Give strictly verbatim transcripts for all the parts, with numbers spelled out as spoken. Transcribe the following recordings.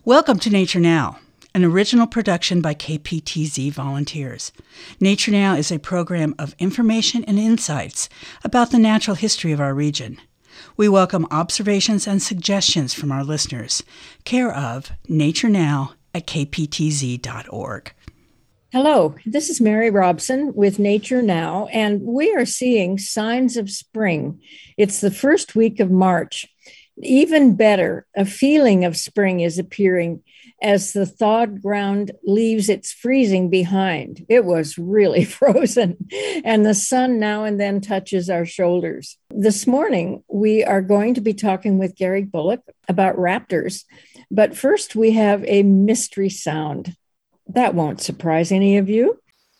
Welcome to Nature Now, an original production by K P T Z volunteers. Nature Now is a program of information and insights about the natural history of our region. We welcome observations and suggestions from our listeners. Care of Nature Now at k p t z dot org. Hello, this is Mary Robson with Nature Now, and we are seeing signs of spring. It's the first week of March. Even better, a feeling of spring is appearing as the thawed ground leaves its freezing behind. It was really frozen, and the sun now and then touches our shoulders. This morning, we are going to be talking with Gary Bullock about raptors, but first we have a mystery sound. That won't surprise any of you.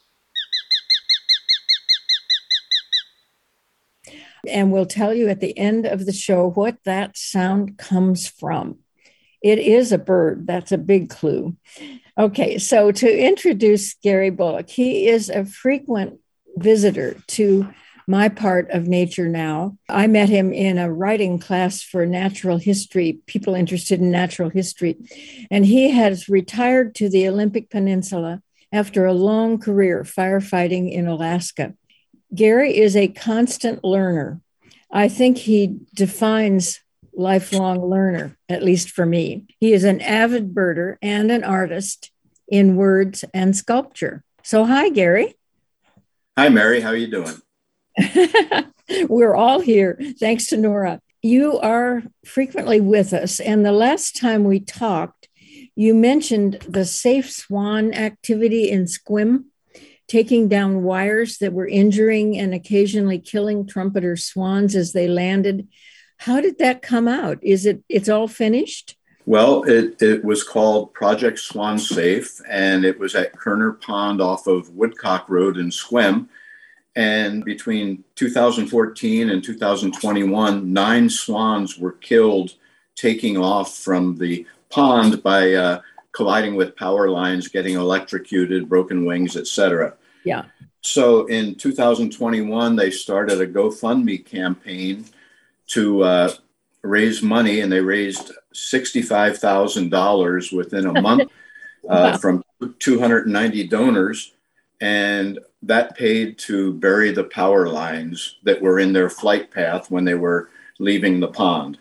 And we'll tell you at the end of the show what that sound comes from. It is a bird. That's a big clue. Okay, so to introduce Gary Bullock, he is a frequent visitor to my part of Nature Now. I met him in a writing class for natural history, people interested in natural history, and he has retired to the Olympic Peninsula after a long career firefighting in Alaska. Gary is a constant learner. I think he defines lifelong learner, at least for me. He is an avid birder and an artist in words and sculpture. So hi, Gary. Hi, Mary. How are you doing? We're all here, thanks to Nora. You are frequently with us, and the last time we talked, you mentioned the safe swan activity in Sequim, taking down wires that were injuring and occasionally killing trumpeter swans as they landed. How did that come out? Is it, it's all finished? Well, it, it was called Project Swan Safe, and it was at Kerner Pond off of Woodcock Road in Sequim. And between two thousand fourteen and two thousand twenty-one, nine swans were killed taking off from the pond by uh, colliding with power lines, getting electrocuted, broken wings, et cetera. Yeah. So in two thousand twenty-one, they started a GoFundMe campaign to uh, raise money, and they raised sixty-five thousand dollars within a month uh, wow. from two hundred ninety donors. And that paid to bury the power lines that were in their flight path when they were leaving the pond.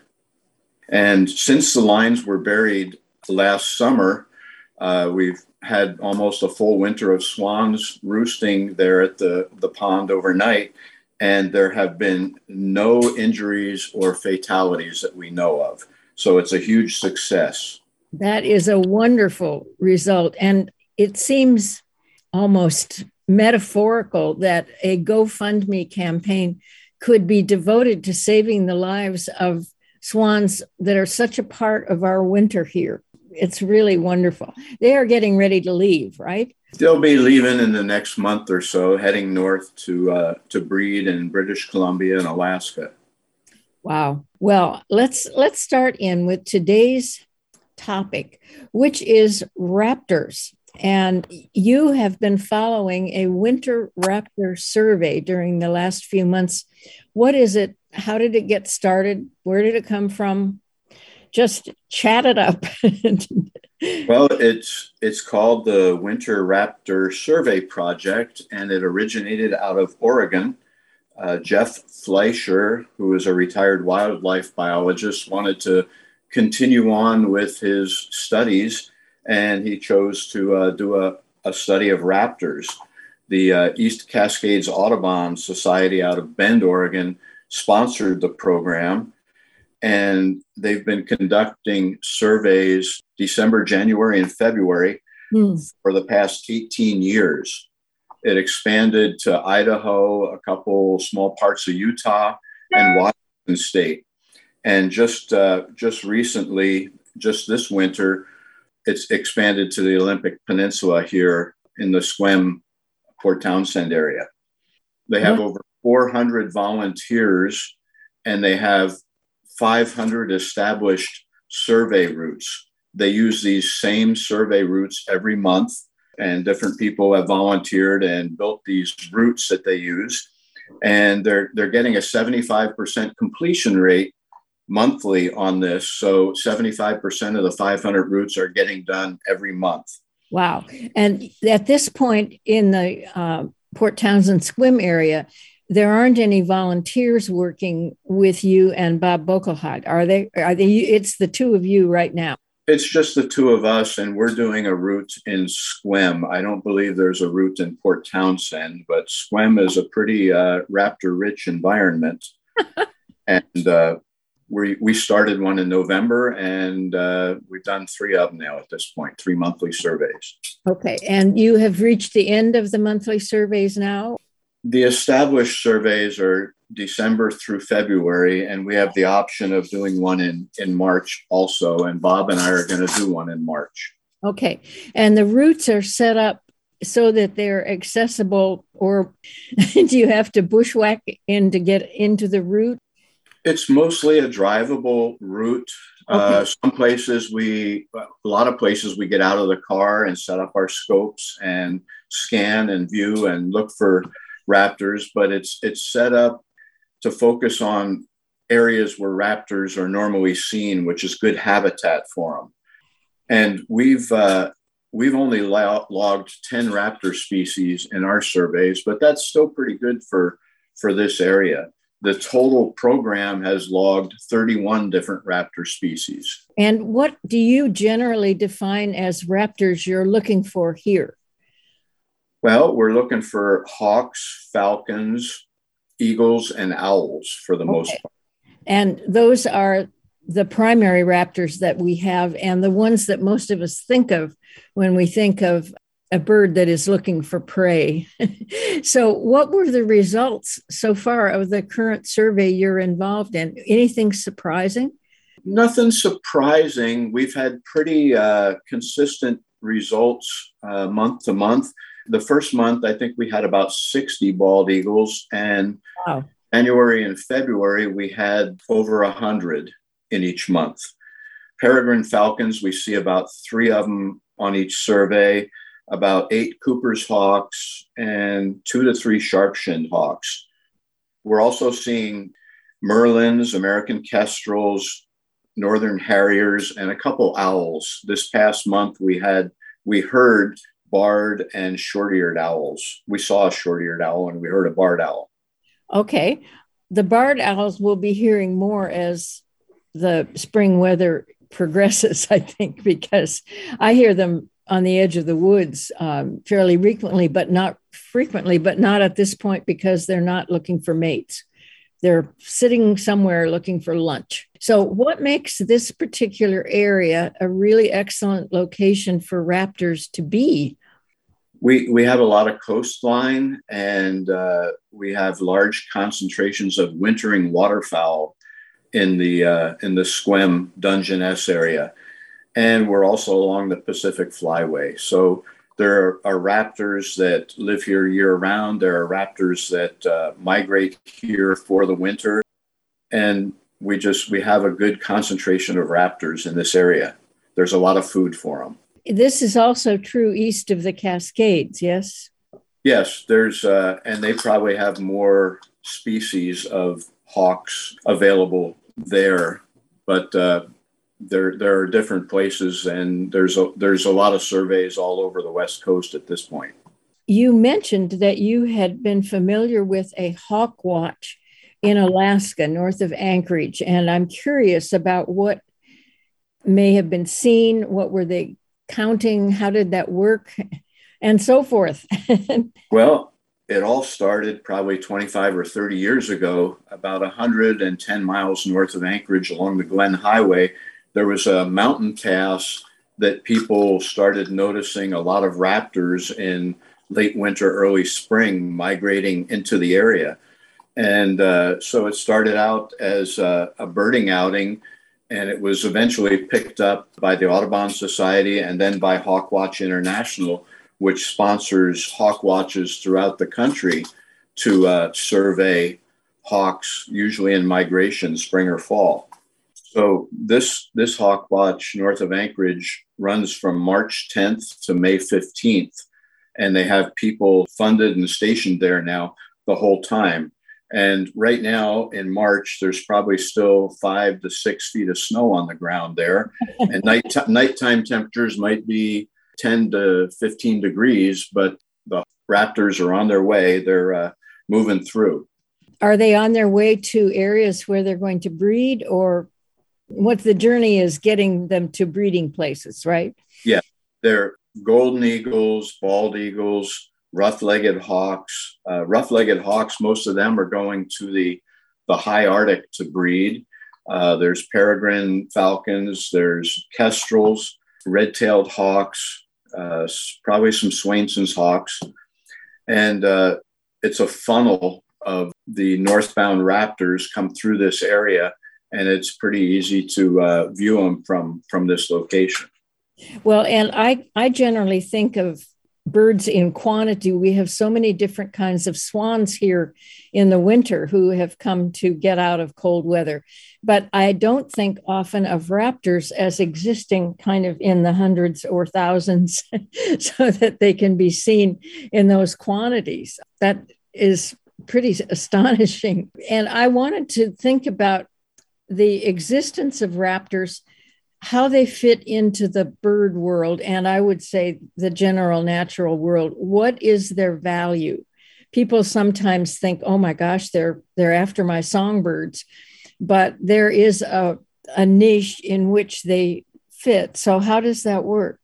And since the lines were buried last summer, uh, we've had almost a full winter of swans roosting there at the, the pond overnight. And there have been no injuries or fatalities that we know of. So it's a huge success. That is a wonderful result. And it seems almost metaphorical that a GoFundMe campaign could be devoted to saving the lives of swans that are such a part of our winter here. It's really wonderful. They are getting ready to leave, right? They'll be leaving in the next month or so, heading north to uh, to breed in British Columbia and Alaska. Wow. Well, let's let's start in with today's topic, which is raptors. And you have been following a winter raptor survey during the last few months. What is it? How did it get started? Where did it come from? Just chat it up. Well, it's it's called the Winter Raptor Survey Project, and it originated out of Oregon. Uh, Jeff Fleischer, who is a retired wildlife biologist, wanted to continue on with his studies, and he chose to uh, do a, a study of raptors. The uh, East Cascades Audubon Society out of Bend, Oregon, sponsored the program, and they've been conducting surveys December, January, and February mm. for the past eighteen years. It expanded to Idaho, a couple small parts of Utah, and Washington State. And just uh, just recently, just this winter, it's expanded to the Olympic Peninsula here in the Sequim, Port Townsend area. They have mm-hmm. over four hundred volunteers, and they have five hundred established survey routes. They use these same survey routes every month, and different people have volunteered and built these routes that they use. And they're, they're getting a seventy-five percent completion rate monthly on this. So seventy-five percent of the five hundred routes are getting done every month. Wow. And at this point in the uh, Port Townsend Swim area, there aren't any volunteers working with you and Bob Bokelhot, are they? Are they? It's the two of you right now. It's just the two of us, and we're doing a route in Sequim. I don't believe there's a route in Port Townsend, but Sequim is a pretty uh, raptor-rich environment. and uh, we we started one in November, and uh, we've done three of them now at this point, three monthly surveys. Okay, and you have reached the end of the monthly surveys now? The established surveys are December through February, and we have the option of doing one in, in March also. And Bob and I are going to do one in March. Okay. And the routes are set up so that they're accessible, or do you have to bushwhack in to get into the route? It's mostly a drivable route. Okay. Uh, some places we, a lot of places we get out of the car and set up our scopes and scan and view and look for raptors, but it's it's set up to focus on areas where raptors are normally seen, which is good habitat for them. And we've uh, we've only lo- logged ten raptor species in our surveys, but that's still pretty good for for this area. The total program has logged thirty-one different raptor species. And what do you generally define as raptors you're looking for here? Well, we're looking for hawks, falcons, eagles, and owls for the okay. most part. And those are the primary raptors that we have, and the ones that most of us think of when we think of a bird that is looking for prey. So what were the results so far of the current survey you're involved in? Anything surprising? Nothing surprising. We've had pretty uh, consistent results uh, month to month. The first month, I think we had about sixty bald eagles, and wow. January and February, we had over one hundred in each month. Peregrine falcons, we see about three of them on each survey, about eight Cooper's hawks, and two to three sharp-shinned hawks. We're also seeing merlins, American kestrels, northern harriers, and a couple owls. This past month, we had we heard barred and short-eared owls. We saw a short-eared owl and we heard a barred owl. Okay. The barred owls we'll be hearing more as the spring weather progresses, I think, because I hear them on the edge of the woods um, fairly frequently, but not frequently, but not at this point because they're not looking for mates. They're sitting somewhere looking for lunch. So what makes this particular area a really excellent location for raptors to be? We we have a lot of coastline, and uh, we have large concentrations of wintering waterfowl in the uh, in the Sequim Dungeness area, and we're also along the Pacific Flyway. So there are raptors that live here year round. There are raptors that uh, migrate here for the winter, and we just we have a good concentration of raptors in this area. There's a lot of food for them. This is also true east of the Cascades, yes? Yes, there's, uh, and they probably have more species of hawks available there, but uh, there there are different places, and there's a, there's a lot of surveys all over the West Coast at this point. You mentioned that you had been familiar with a hawk watch in Alaska, north of Anchorage, and I'm curious about what may have been seen. What were they counting? How did that work? And so forth. Well, it all started probably twenty-five or thirty years ago, about one hundred ten miles north of Anchorage along the Glen Highway. There was a mountain pass that people started noticing a lot of raptors in late winter, early spring migrating into the area. And uh, so it started out as a, a birding outing, and it was eventually picked up by the Audubon Society and then by Hawkwatch International, which sponsors hawk watches throughout the country to uh, survey hawks, usually in migration, spring or fall. So this, this hawk watch north of Anchorage runs from March tenth to May fifteenth, and they have people funded and stationed there now the whole time. And right now in March, there's probably still five to six feet of snow on the ground there. And night t- nighttime temperatures might be ten to fifteen degrees, but the raptors are on their way. They're uh, moving through. Are they on their way to areas where they're going to breed, or what the journey is getting them to breeding places, right? Yeah, they're golden eagles, bald eagles, rough-legged hawks. Uh, rough-legged hawks, most of them are going to the, the high Arctic to breed. Uh, there's peregrine falcons, there's kestrels, red-tailed hawks, uh, probably some Swainson's hawks. And uh, it's a funnel of the northbound raptors come through this area, and it's pretty easy to uh, view them from, from this location. Well, and I, I generally think of birds in quantity. We have so many different kinds of swans here in the winter who have come to get out of cold weather. But I don't think often of raptors as existing kind of in the hundreds or thousands so that they can be seen in those quantities. That is pretty astonishing. And I wanted to think about the existence of raptors, how they fit into the bird world, and I would say the general natural world. What is their value? People sometimes think, oh my gosh, they're they're after my songbirds, but there is a, a niche in which they fit. So how does that work?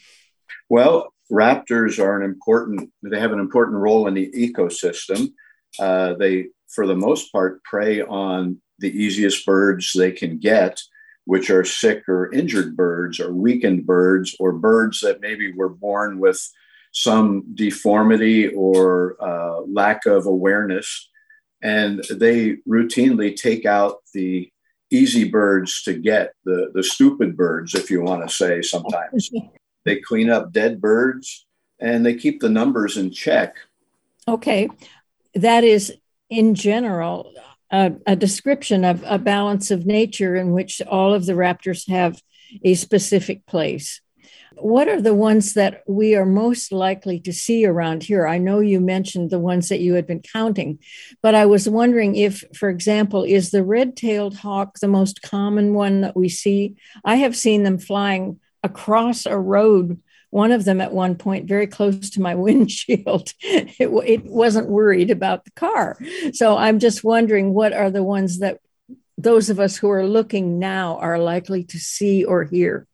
Well, raptors are an important, they have an important role in the ecosystem. Uh, they, for the most part, prey on the easiest birds they can get, which are sick or injured birds or weakened birds or birds that maybe were born with some deformity or uh, lack of awareness. And they routinely take out the easy birds to get, the, the stupid birds, if you want to say sometimes. They clean up dead birds and they keep the numbers in check. Okay. That is, in general, A, a description of a balance of nature in which all of the raptors have a specific place. What are the ones that we are most likely to see around here? I know you mentioned the ones that you had been counting, but I was wondering if, for example, is the red-tailed hawk the most common one that we see? I have seen them flying across a road, one of them at one point very close to my windshield. It, it wasn't worried about the car. So I'm just wondering, what are the ones that those of us who are looking now are likely to see or hear?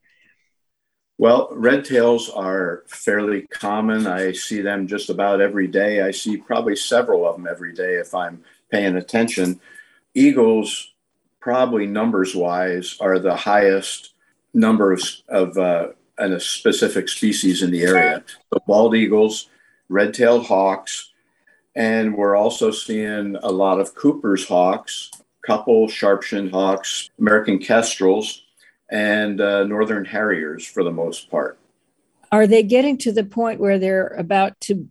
Well, red tails are fairly common. I see them just about every day. I see probably several of them every day if I'm paying attention. Eagles, probably numbers wise, are the highest number of, of uh, and a specific species in the area. The bald eagles, red-tailed hawks, and we're also seeing a lot of Cooper's hawks, couple sharp-shinned hawks, American kestrels, and uh, northern harriers for the most part. Are they getting to the point where they're about to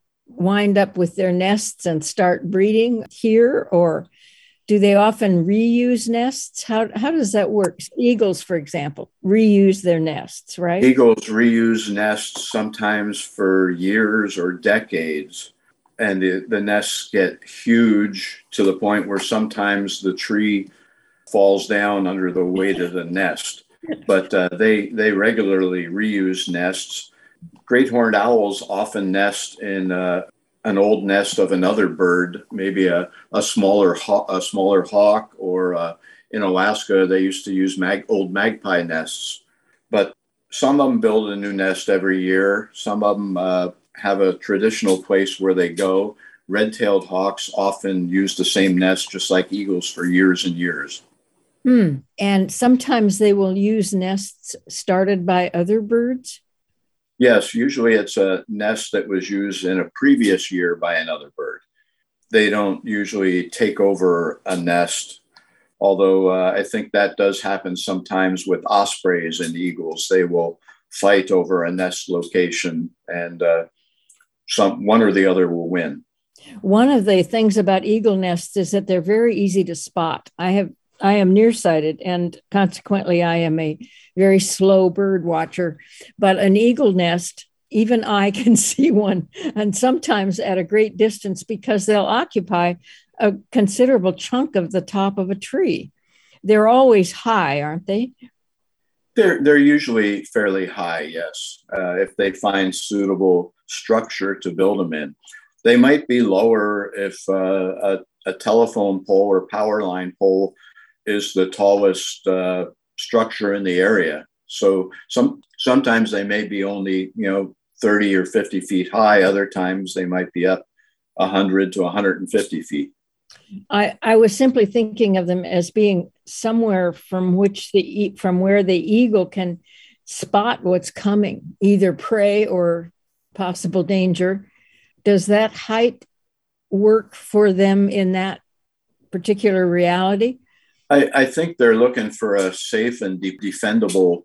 wind up with their nests and start breeding here, or do they often reuse nests? How how does that work? Eagles, for example, reuse their nests, right? Eagles reuse nests sometimes for years or decades, and the, the nests get huge to the point where sometimes the tree falls down under the weight of the nest. But uh, they they regularly reuse nests. Great horned owls often nest in uh, an old nest of another bird, maybe a, a smaller haw- a smaller hawk, or uh, in Alaska, they used to use mag- old magpie nests. But some of them build a new nest every year. Some of them uh, have a traditional place where they go. Red-tailed hawks often use the same nest, just like eagles, for years and years. Hmm. And sometimes they will use nests started by other birds? Yes, usually it's a nest that was used in a previous year by another bird. They don't usually take over a nest, although uh, I think that does happen sometimes with ospreys and eagles. They will fight over a nest location, and uh, some one or the other will win. One of the things about eagle nests is that they're very easy to spot. I have I am nearsighted, and consequently, I am a very slow bird watcher. But an eagle nest, even I can see one, and sometimes at a great distance, because they'll occupy a considerable chunk of the top of a tree. They're always high, aren't they? They're, they're usually fairly high, yes, uh, if they find suitable structure to build them in. They might be lower if uh, a, a telephone pole or power line pole is the tallest uh, structure in the area. So some sometimes they may be only, you know, thirty or fifty feet high. Other times they might be up one hundred to one hundred fifty feet. I, I was simply thinking of them as being somewhere from which the from where the eagle can spot what's coming, either prey or possible danger. Does that height work for them in that particular reality? I, I think they're looking for a safe and de- defendable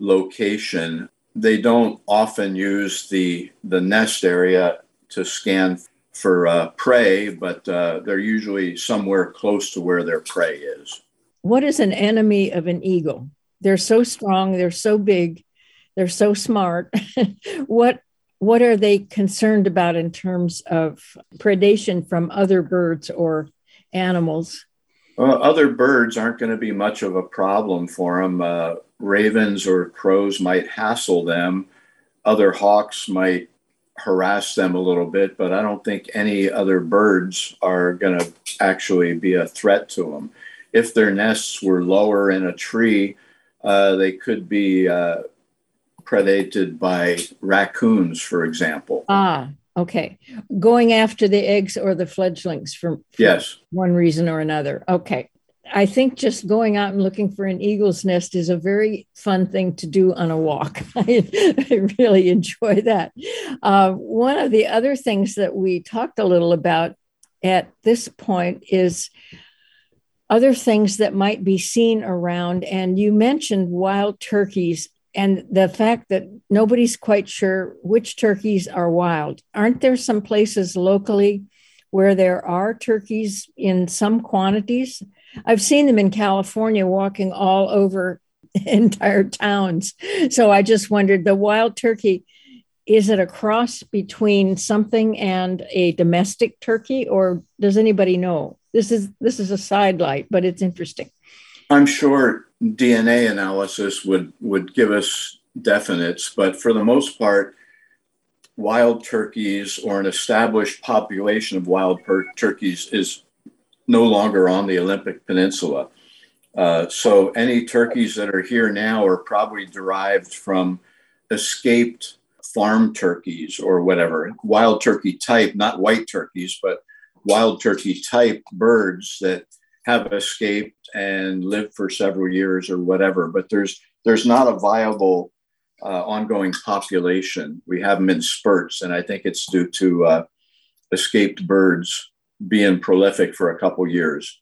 location. They don't often use the the nest area to scan for uh, prey, but uh, they're usually somewhere close to where their prey is. What is an enemy of an eagle? They're so strong, they're so big, they're so smart. what what are they concerned about in terms of predation from other birds or animals? Well, other birds aren't going to be much of a problem for them. Uh, ravens or crows might hassle them. Other hawks might harass them a little bit, but I don't think any other birds are going to actually be a threat to them. If their nests were lower in a tree, uh, they could be uh, predated by raccoons, for example. Ah, okay. Going after the eggs or the fledglings for, for yes. one reason or another. Okay. I think just going out and looking for an eagle's nest is a very fun thing to do on a walk. I, I really enjoy that. Uh, one of the other things that we talked a little about at this point is other things that might be seen around. And you mentioned wild turkeys and the fact that nobody's quite sure which turkeys are wild. Aren't there some places locally where there are turkeys in some quantities? I've seen them in California walking all over entire towns. So I just wondered, the wild turkey, is it a cross between something and a domestic turkey, or does anybody know? This is this is a sidelight, but it's interesting. I'm sure D N A analysis would, would give us definites, but for the most part, wild turkeys or an established population of wild per- turkeys is no longer on the Olympic Peninsula. Uh, so any turkeys that are here now are probably derived from escaped farm turkeys or whatever, wild turkey type, not white turkeys, but wild turkey type birds that have escaped and lived for several years or whatever. But there's there's not a viable uh, ongoing population. We have them in spurts, and I think it's due to uh, escaped birds being prolific for a couple years.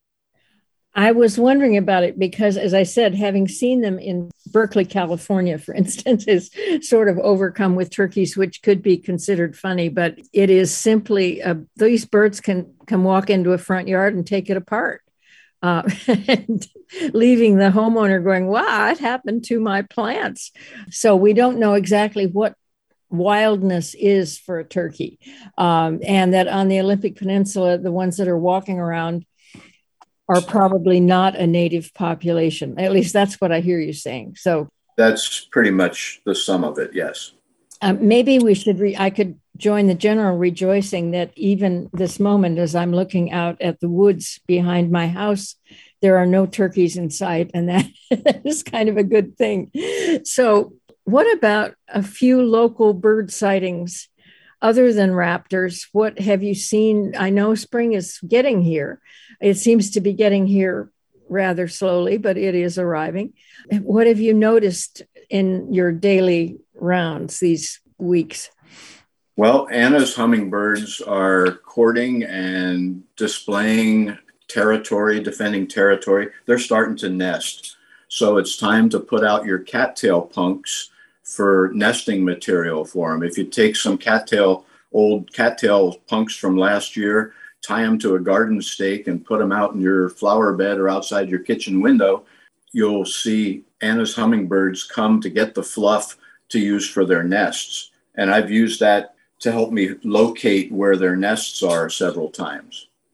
I was wondering about it because, as I said, having seen them in Berkeley, California, for instance, is sort of overcome with turkeys, which could be considered funny, but it is simply, uh, these birds can, can walk into a front yard and take it apart, uh, and leaving the homeowner going, wow, what happened to my plants? So we don't know exactly what wildness is for a turkey. Um, and that on the Olympic Peninsula, the ones that are walking around are probably not a native population. At least that's what I hear you saying. So that's pretty much the sum of it, yes. Um, maybe we should, re- I could join the general rejoicing that even this moment, as I'm looking out at the woods behind my house, there are no turkeys in sight. And that, that is kind of a good thing. So what about a few local bird sightings other than raptors? What have you seen? I know spring is getting here. It seems to be getting here rather slowly, but it is arriving. What have you noticed in your daily rounds these weeks? Well, Anna's hummingbirds are courting and displaying territory, defending territory. They're starting to nest. So it's time to put out your cattail punks for nesting material for them. If you take some cattail, old cattail punks from last year, tie them to a garden stake and put them out in your flower bed or outside your kitchen window, you'll see Anna's hummingbirds come to get the fluff to use for their nests. And I've used that to help me locate where their nests are several times.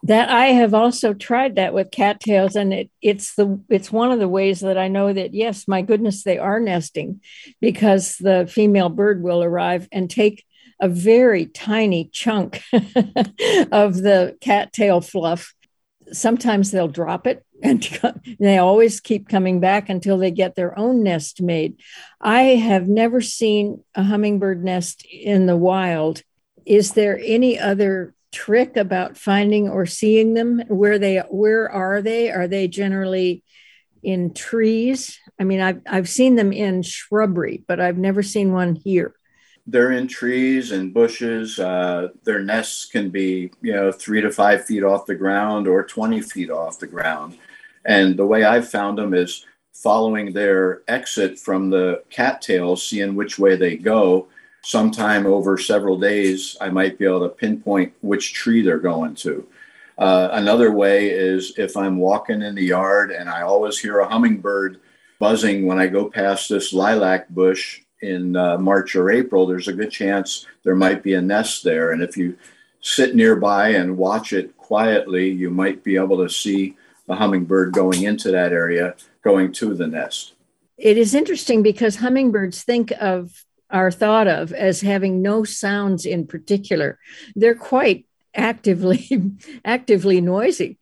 That I have also tried that with cattails, and it, it's the it's one of the ways that I know that, yes, my goodness, they are nesting, because the female bird will arrive and take a very tiny chunk of the cattail fluff. Sometimes they'll drop it, and they always keep coming back until they get their own nest made. I have never seen a hummingbird nest in the wild. Is there any other trick about finding or seeing them? Where they where are they? Are they generally in trees? I mean, I've I've seen them in shrubbery, but I've never seen one here. They're in trees and bushes. Uh, their nests can be, you know, three to five feet off the ground or twenty feet off the ground. And the way I've found them is following their exit from the cattails, seeing which way they go. Sometime over several days, I might be able to pinpoint which tree they're going to. Uh, another way is if I'm walking in the yard and I always hear a hummingbird buzzing when I go past this lilac bush in uh, March or April, there's a good chance there might be a nest there. And if you sit nearby and watch it quietly, you might be able to see the hummingbird going into that area, going to the nest. It is interesting because hummingbirds think of, are thought of as having no sounds in particular. They're quite actively, actively noisy.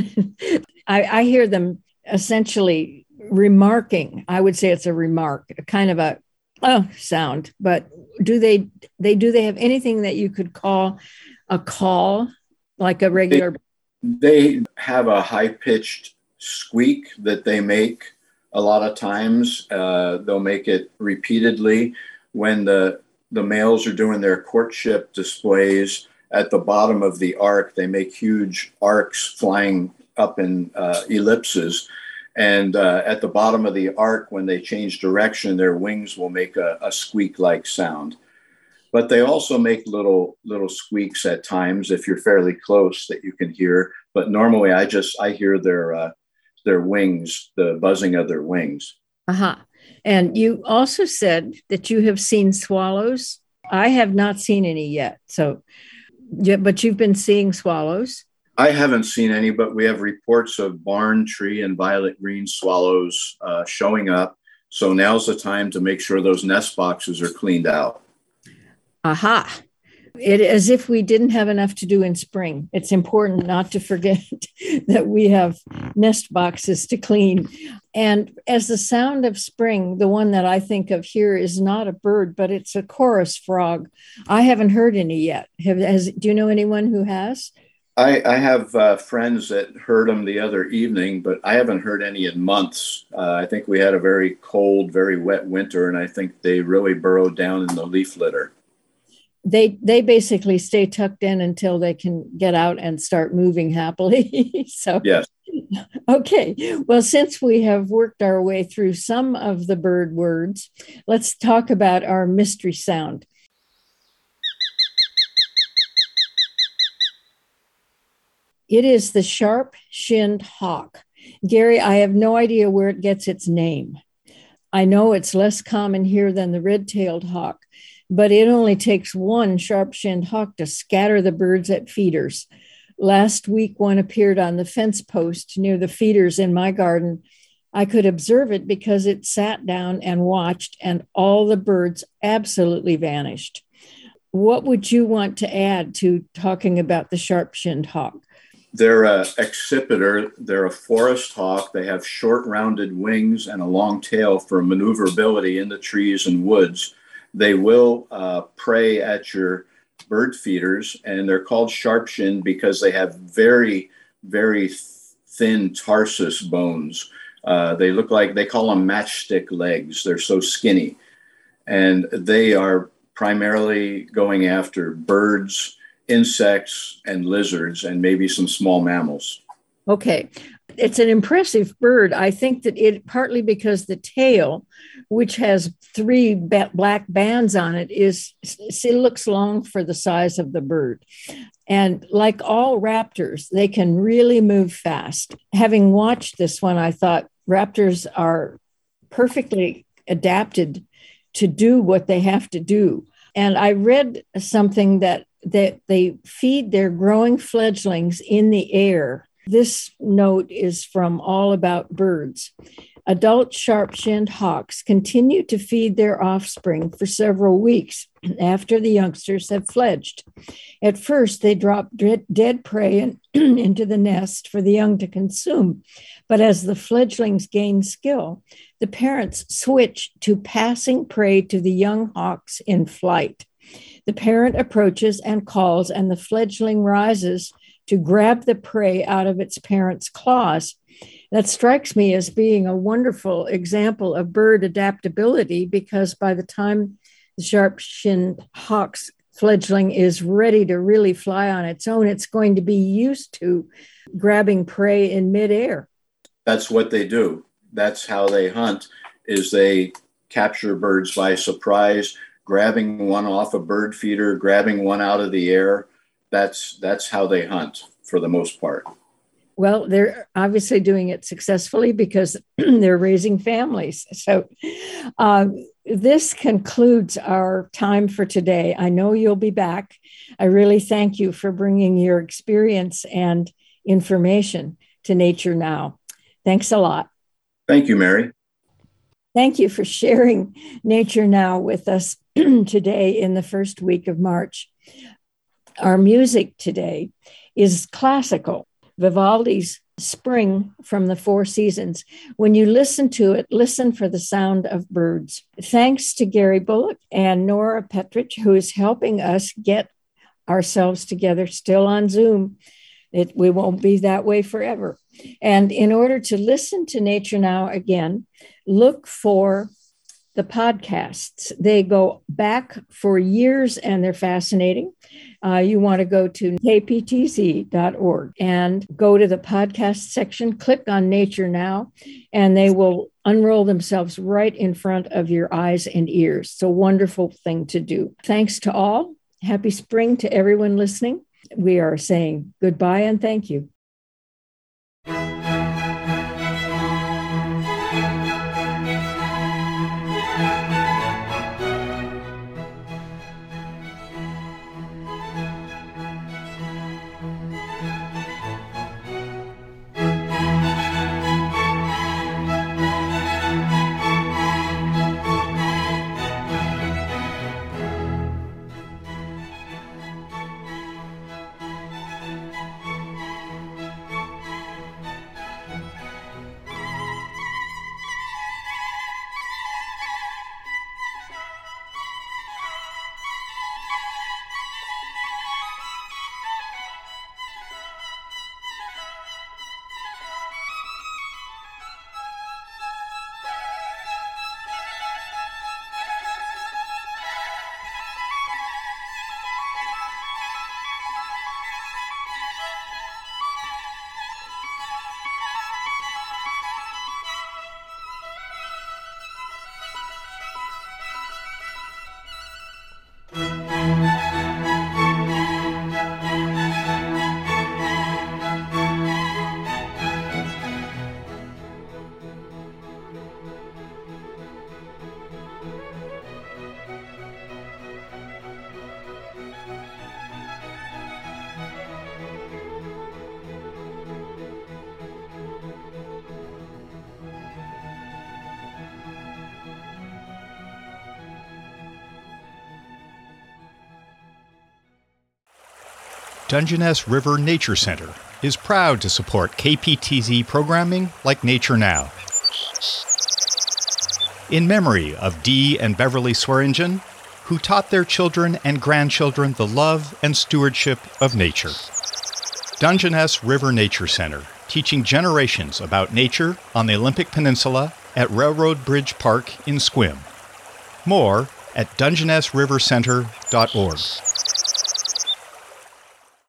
I, I hear them essentially remarking. I would say it's a remark, a kind of a oh sound. But do they they do they have anything that you could call a call, like a regular? They, they have a high-pitched squeak that they make a lot of times. Uh, they'll make it repeatedly when the the males are doing their courtship displays. At the bottom of the arc, they make huge arcs flying up in uh, ellipses. And uh, at the bottom of the arc, when they change direction, their wings will make a, a squeak-like sound. But they also make little little squeaks at times if you're fairly close that you can hear. But normally, I just I hear their uh, their wings, the buzzing of their wings. Uh-huh. And you also said that you have seen swallows. I have not seen any yet. So, yeah, but you've been seeing swallows. I haven't seen any, but we have reports of barn tree and violet green swallows uh, showing up. So now's the time to make sure those nest boxes are cleaned out. Aha. It as if we didn't have enough to do in spring. It's important not to forget that we have nest boxes to clean. And as the sound of spring, the one that I think of here is not a bird, but it's a chorus frog. I haven't heard any yet. Have, has, do you know anyone who has? I, I have uh, friends that heard them the other evening, but I haven't heard any in months. Uh, I think we had a very cold, very wet winter, and I think they really burrowed down in the leaf litter. They they basically stay tucked in until they can get out and start moving happily. So yes. Okay. Well, since we have worked our way through some of the bird words, let's talk about our mystery sound. It is the sharp-shinned hawk. Gary, I have no idea where it gets its name. I know it's less common here than the red-tailed hawk, but it only takes one sharp-shinned hawk to scatter the birds at feeders. Last week, one appeared on the fence post near the feeders in my garden. I could observe it because it sat down and watched, and all the birds absolutely vanished. What would you want to add to talking about the sharp-shinned hawk? They're a accipiter. They're a forest hawk. They have short, rounded wings and a long tail for maneuverability in the trees and woods. They will uh, prey at your bird feeders, and they're called sharp-shinned because they have very, very thin tarsus bones. Uh, they look like, they call them matchstick legs. They're so skinny. And they are primarily going after birds, insects, and lizards, and maybe some small mammals. Okay. It's an impressive bird. I think that it, partly because the tail, which has three ba- black bands on it, is it looks long for the size of the bird. And like all raptors, they can really move fast. Having watched this one, I thought raptors are perfectly adapted to do what they have to do. And I read something that that they feed their growing fledglings in the air. This note is from All About Birds. Adult sharp-shinned hawks continue to feed their offspring for several weeks after the youngsters have fledged. At first, they drop dead prey in, into the nest for the young to consume. But as the fledglings gain skill, the parents switch to passing prey to the young hawks in flight. The parent approaches and calls, and the fledgling rises to grab the prey out of its parent's claws. That strikes me as being a wonderful example of bird adaptability, because by the time the sharp-shinned hawk's fledgling is ready to really fly on its own, it's going to be used to grabbing prey in midair. That's what they do. That's how they hunt, is they capture birds by surprise, grabbing one off a bird feeder, grabbing one out of the air. That's that's how they hunt for the most part. Well, they're obviously doing it successfully because they're raising families. So uh, this concludes our time for today. I know you'll be back. I really thank you for bringing your experience and information to Nature Now. Thanks a lot. Thank you, Mary. Thank you for sharing Nature Now with us today in the first week of March. Our music today is classical. Vivaldi's Spring from the Four Seasons. When you listen to it, listen for the sound of birds. Thanks to Gary Bullock and Nora Petrich, who is helping us get ourselves together, still on Zoom. It, we won't be that way forever. And in order to listen to Nature Now again, look for the podcasts. They go back for years and they're fascinating. Uh, you want to go to k p t z dot org and go to the podcast section, click on Nature Now, and they will unroll themselves right in front of your eyes and ears. It's a wonderful thing to do. Thanks to all. Happy spring to everyone listening. We are saying goodbye and thank you. Dungeness River Nature Center is proud to support K P T Z programming like Nature Now. In memory of Dee and Beverly Swearingen, who taught their children and grandchildren the love and stewardship of nature. Dungeness River Nature Center, teaching generations about nature on the Olympic Peninsula at Railroad Bridge Park in Sequim. More at dungeness river center dot org.